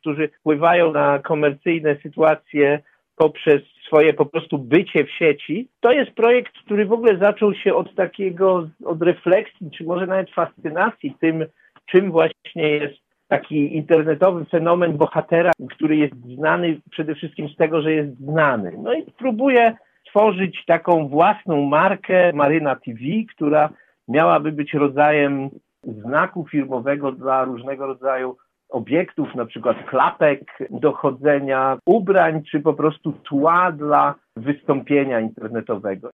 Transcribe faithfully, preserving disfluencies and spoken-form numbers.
którzy wpływają na komercyjne sytuacje poprzez swoje po prostu bycie w sieci. To jest projekt, który w ogóle zaczął się od takiego, od refleksji, czy może nawet fascynacji tym, czym właśnie jest taki internetowy fenomen bohatera, który jest znany przede wszystkim z tego, że jest znany. No i próbuje tworzyć taką własną markę Maryna T V, która miałaby być rodzajem znaku firmowego dla różnego rodzaju obiektów, na przykład klapek do chodzenia, ubrań, czy po prostu tła dla wystąpienia internetowego.